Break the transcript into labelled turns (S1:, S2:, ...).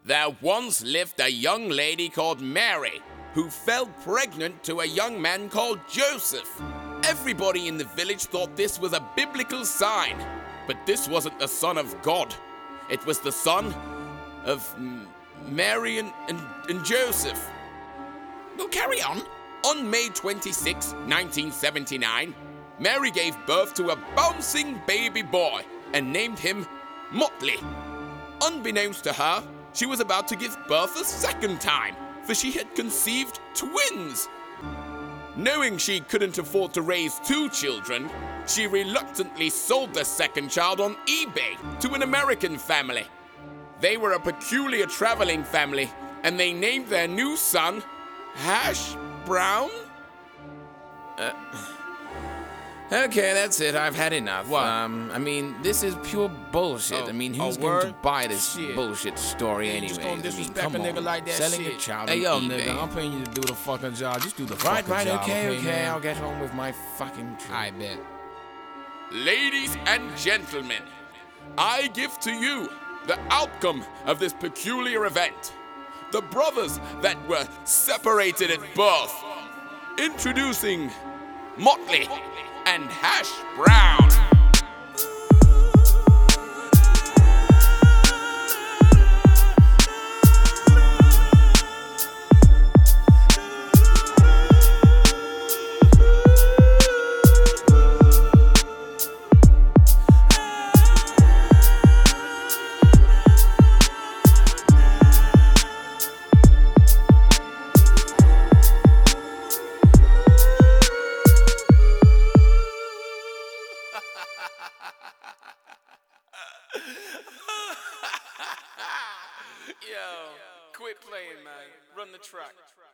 S1: There once lived a young lady called Mary who fell pregnant to a young man called Joseph. Everybody in the village thought this was a biblical sign, but this wasn't the son of God. It was the son of Mary and Joseph.
S2: Well, carry on.
S1: On May 26, 1979, Mary gave birth to a bouncing baby boy and named him Motley. Unbeknownst to her, she was about to give birth a second time, for she had conceived twins. Knowing she couldn't afford to raise two children, she reluctantly sold the second child on eBay to an American family. They were a peculiar traveling family, and they named their new son Hash Brown?
S2: Okay, that's it. I've had enough.
S1: What?
S2: I mean, this is pure bullshit.
S1: Oh,
S2: I mean,
S1: a
S2: who's going to
S1: word?
S2: buy this
S1: Shit.
S2: bullshit story
S3: You
S2: anyway?
S3: just gonna disrespect
S2: come
S3: a nigga
S2: on.
S3: like that
S2: Selling
S3: shit.
S2: a child
S3: Hey,
S2: on
S3: yo,
S2: eBay.
S3: nigga, I'm paying you to do the fucking job. Just do the
S2: Right,
S3: fucking job.
S2: okay,
S3: man?
S2: I'll get home with my fucking trip.
S3: I bet.
S1: Ladies and gentlemen, I give to you the outcome of this peculiar event. The brothers that were separated at birth. Introducing Motley and Hash Brown. Yo, quit playing, man. Run the track.